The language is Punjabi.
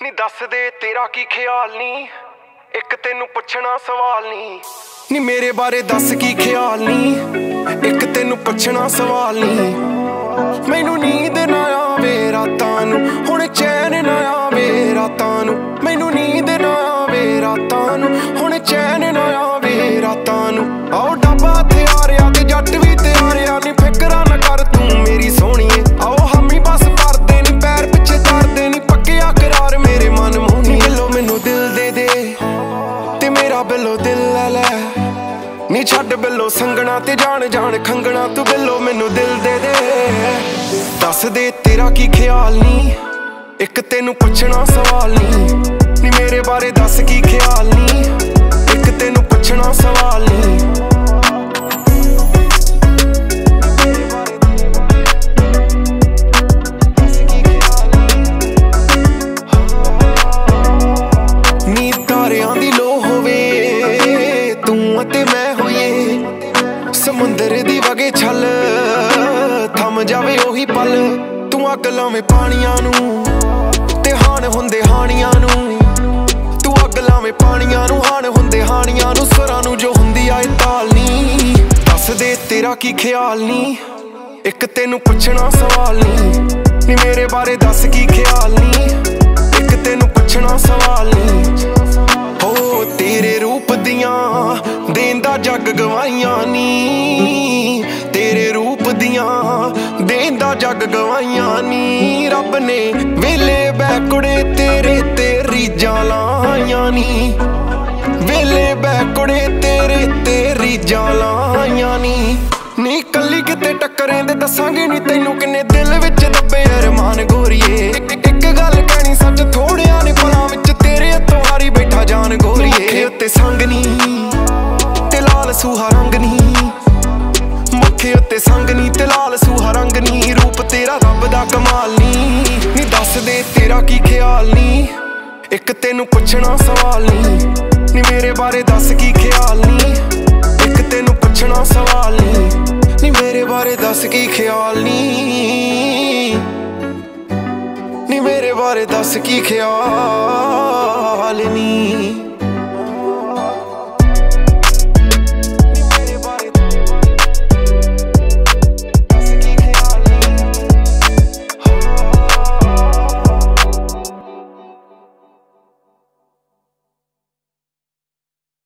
ਨੀ ਦੱਸ ਦੇ ਤੇਰਾ ਕੀ ਖਿਆਲ ਨੀ, ਇੱਕ ਤੈਨੂੰ ਪੁੱਛਣਾ ਸਵਾਲ ਨੀ। ਨੀ ਮੇਰੇ ਬਾਰੇ ਦੱਸ ਕੀ ਖਿਆਲ ਨੀ, ਇੱਕ ਤੈਨੂੰ ਪੁੱਛਣਾ ਸਵਾਲ ਨੀ। ਮੈਨੂੰ ਨੀਂਦ ਨਾ ਆਵੇ ਰਾਤਾਂ ਨੂੰ, ਹੁਣ ਚੈਨ ਨਾ ਆਵੇ ਰਾਤਾਂ ਨੂੰ। ਮੈਨੂੰ ਨੀਂਦ ਨਾ ਆਵੇ ਰਾਤਾਂ ਨੂੰ, ਹੁਣ ਚੈਨ ਨਾ ਆਵੇ ਰਾਤਾਂ ਨੂੰ। ਆਓ ਡੱਬਾ ਤਿਆਰਿਆ ਤੇ ਜੱਟ ਵੀ ਤਿਆਰਿਆ, ਨੀ ਫਿਕਰਾਂ ਨਾ ਕਰ ਤੂੰ ਮੇਰੀ ਸੋਹਣੀਏ। ਆਓ ਹਮੀ ਬਸ ਕਰਦੇ ਨੀ, ਪੈਰ ਪਿੱਛੇ ਧਰਦੇ ਨੀ, ਪੱਕਿਆ ਕਰਾਰ ਮੇਰੇ ਮਨ ਮੋਹਣੀ। ਬਿੱਲੋ ਮੈਨੂੰ ਦਿਲ ਦੇ ਦੇ ਤੇ ਮੇਰਾ ਬਿੱਲੋ ਦਿਲ ਲੈ ਲੈ। ਨੀ ਛੱਡ ਬਿੱਲੋ ਸੰਗਣਾ ਤੇ ਜਾਣ ਜਾਣ ਖੰਗਣਾ, ਤੂੰ ਬਿੱਲੋ ਮੈਨੂੰ ਦਿਲ ਦੇ ਦੇ। ਦੱਸ ਦੇ ਤੇਰਾ ਕੀ ਖਿਆਲ ਨੀ, ਇੱਕ ਤੈਨੂੰ ਪੁੱਛਣਾ ਸਵਾਲ ਨੀ। ਨੀ ਮੇਰੇ ਬਾਰੇ ਦੱਸ ਕੀ ਖਿਆਲ ਨੀ, ਇੱਕ ਤੈਨੂੰ ਪੁੱਛਣਾ ਸਵਾਲ ਨੀ। ਨੀ ਤਾਰਿਆਂ ਦੀ ਲੋ ਹੋਵੇ ਤੂੰ ਅਤੇ ਮੈਂ ਹੋਈਏ, ਸਮੁੰਦਰ ਦੀ ਵਗੇ ਛੱਲ ਥੰਮ ਜਾਵੇ ਉਹੀ ਪਲ। ਤੂੰ ਅੱਗ ਲਾਵੇਂ ਪਾਣੀਆਂ ਨੂੰ ਤੇ ਹਾਣ ਹੁੰਦੇ ਹਾਣੀਆਂ ਨੂੰ। ਤੂੰ ਅੱਗ ਲਾਵੇਂ ਪਾਣੀਆਂ ਨੂੰ, ਹਾਣ ਹੁੰਦੇ ਹਾਣੀਆਂ ਨੂੰ। ਸੁਰਾਂ ਨੂੰ ਜੋ ਹੁੰਦੀ ਆਏ ਤਾਲ ਨੀ। ਦੱਸ ਦੇ ਤੇਰਾ ਕੀ ਖਿਆਲ ਨੀ, ਇੱਕ ਤੈਨੂੰ ਪੁੱਛਣਾ ਸਵਾਲ ਨੀ। ਨੀ ਮੇਰੇ ਬਾਰੇ ਦੱਸ ਕੀ ਖਿਆਲ ਨੀ, ਇੱਕ ਤੈਨੂੰ ਪੁੱਛਣਾ ਸਵਾਲ ਨੀ। ਹੋ ਤੇਰੇ ਰੂਪ ਦੀਆਂ ਦੇਂਦਾ ਜੱਗ ਗਵਾਈਆਂ ਨੀ, ਤੇਰੇ ਰੂਪ ਦੀਆਂ ਦੇਂਦਾ ਜੱਗ ਗਵਾਈਆਂ ਨੀ। ਰੱਬ ਨੇ ਵੇਲੇ ਬੈ ਕੁੜੇ ਤੇਰੇ ਤੇ ਰੀਝਾਂ ਲਾਈਆਂ ਨੀ, ਵੇਲੇ ਬੈ ਕੁੜੇ ਤੇਰੇ ਤੇ ਰੀਝਾਂ ਲਾਈਆਂ ਨੀ। ਨੀ ਕੱਲੀ ਕਿਤੇ ਟੱਕਰੇ ਦੇ ਦੱਸਾਂਗੇ ਨੀ ਤੈਨੂੰ ਕਿੰਨੇ ਦਿਲ ਵਿੱਚ ਦੱਬੇ ਅਰਮਾਨ ਗੋਰੀਏ। ਇੱਕ ਗੱਲ ਕਹਿਣੀ ਸੱਚ ਥੋੜਿਆਂ ਨੇ ਪਲਾਂ ਵਿੱਚ, ਤੇਰੇ ਹੱਥੋਂ ਹਾਰੀ ਬੈਠਾ ਜਾਨ ਗੋਰੀਏ। ਮੁੱਖੇ ਉੱਤੇ ਸੰਗ ਨੀ ਤੇ ਲਾਲ ਸੂਹਾ ਰੰਗ ਨੀ, ਮੁੱਖੇ ਉੱਤੇ ਸੰਗ ਨੀ ਤੇ ਲਾਲ ਸੂਹਾ ਰੰਗ ਨੀ। ਰੂਪ ਤੇਰਾ ਰੱਬ ਦਾ ਕਮਾਲ ਨੀ। ਨੀ ਦੱਸ ਦੇ ਤੇਰਾ ਕੀ ਖਿਆਲ ਨੀ, ਇੱਕ ਤੈਨੂੰ ਪੁੱਛਣਾ ਸਵਾਲ ਨੀ। ਨੀ ਮੇਰੇ ਬਾਰੇ ਦੱਸ ਕੀ ਖਿਆਲ ਨੀ, ਇੱਕ ਤੈਨੂੰ ਪੁੱਛਣਾ ਸਵਾਲ ਨੀ। ਨੀ ਮੇਰੇ ਬਾਰੇ ਦੱਸ ਕੀ ਖਿਆਲ ਨੀ, ਨੀ ਮੇਰੇ ਬਾਰੇ ਦੱਸ ਕੀ ਖਿਆਲ ਨੀ।